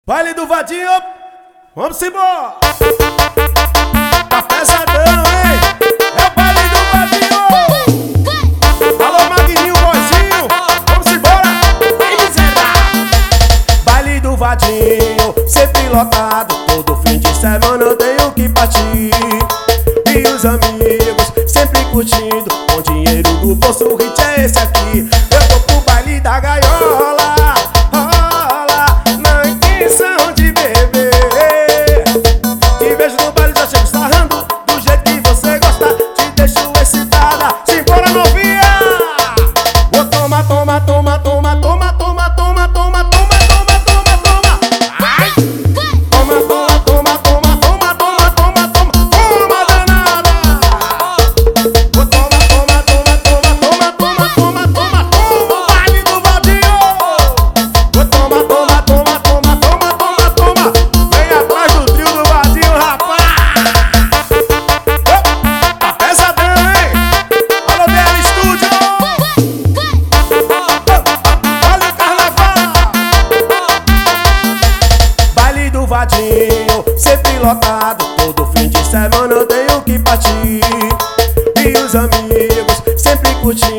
Baile do Vadinho, vamos embora! Tá pesadão, hein? É o baile do Vadinho! Alô, Magninho, Boizinho, vamos embora! Vem miserável! Baile do Vadinho, sempre lotado. Todo fim de semana eu tenho que partir. E os amigos sempre curtindo. Com dinheiro no bolso, o hit é esse aqui. Eu vou pro baile da gaiola. Sempre lotado, todo fim de semana eu tenho que partir. E os amigos sempre curtindo.